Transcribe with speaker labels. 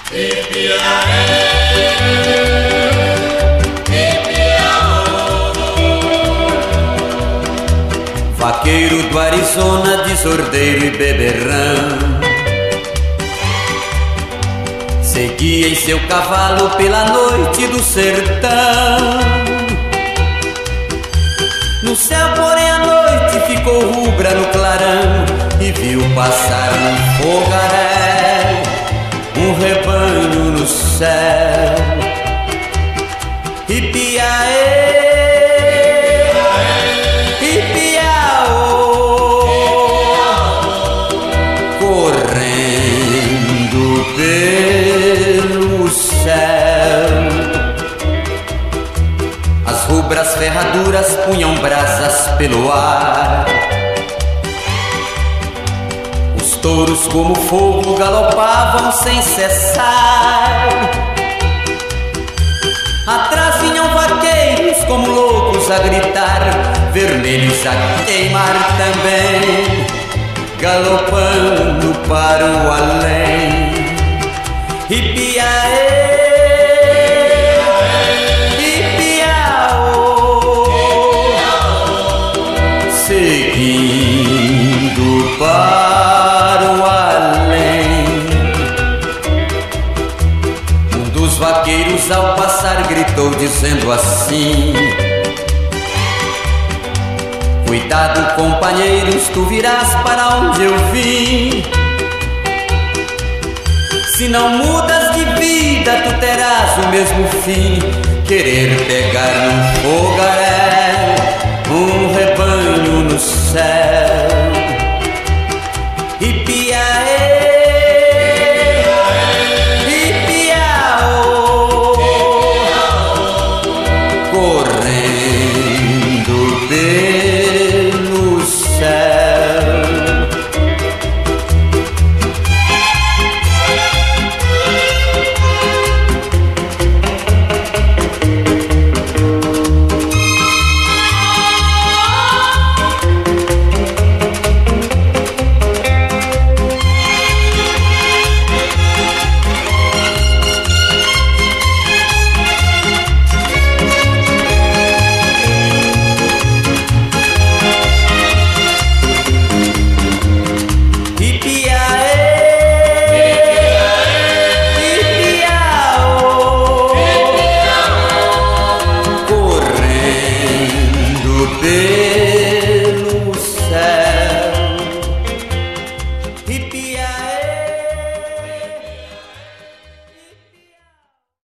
Speaker 1: Vaqueiro do Arizona, desordeiro e beberrão, seguia em seu cavalo pela noite do sertão. No céu, porém, a noite ficou rubra no clarão, e viu passar num fogaréu um rebanho no céu. Ipiaê, correndo pelo céu, as rubras ferraduras punham brasas pelo ar. Os touros como fogo galopavam sem cessar. Atrás vinham vaqueiros como loucos a gritar, vermelhos a queimar também, galopando para o além. Ipiaê, Ipiaô, seguindo para o além. Um dos vaqueiros ao passar gritou dizendo assim: cuidado, companheiros, tu virás para onde eu vim. Se não mudas de vida, tu terás o mesmo fim. Querer pegar num fogaréu um rebanho no céu.